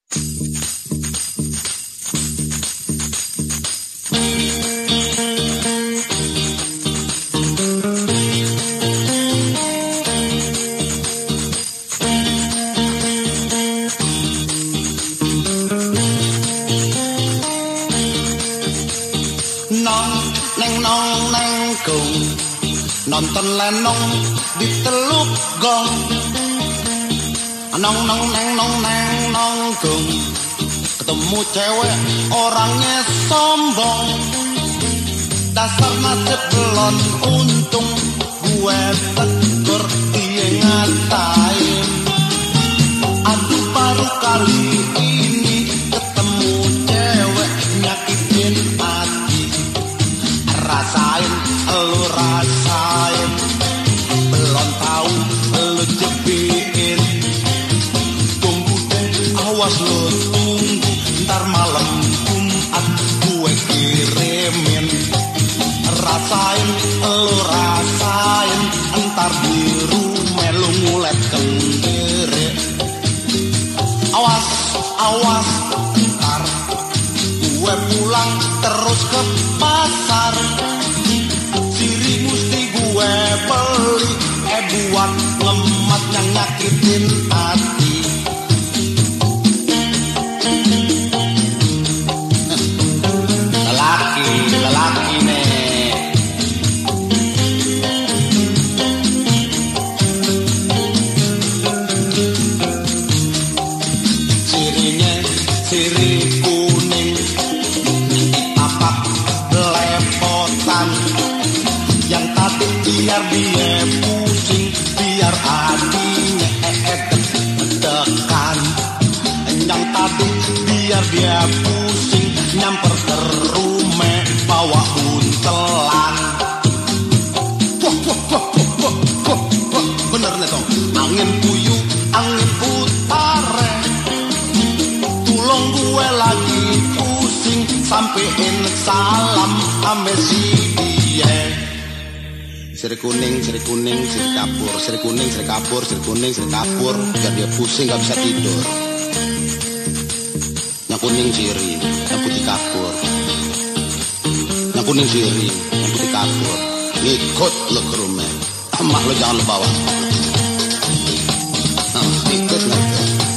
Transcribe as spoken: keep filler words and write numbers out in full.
Nonton lenong di Teluk Gong, nong nong neng nong neng nonggung, ketemu cewek orangnya sombong, dasar nasib belon untung, gue tegur dia ngatain, aduh baru kali ini ketemu cewek nyakitin hati, rasain lu rasain, belum tahu lu jepiin, tunggu deh awas lu tunggu, ntar malam Jumat gue kirimin, rasain lu rasain, ntar di rumah lu ngulet kendiri, awas awas ntar gue pulang terus ke pasar, gue beli eh buat ngemat yang nyakitin hati. Lelaki, lelaki nih. Sirinya sirih kuning, ditapak belepotan. Yang tadi biar dia pusing, biar hatinya deg-degan. Yang tadi biar dia pusing, nyamper ke rumah bawa buntelan. Wah, wah, wah, wah, wah, wah, wah. Bener nih dong, angin puyuh, angin utara. Tulung gue lagi pusing, sampein salam ame si dia. Sirih kuning, sirih kuning, sirih kapur, sirih kuning, sirih kapur, sirih kuning, sirih kapur, biar dia pusing gak bisa tidur. Yang kuning sirih, yang putih kapur. Yang kuning sirih, yang putih kapur. Ngikut lo ke rumah, emak lo jangan lo bawa. Nah, ikut nanti.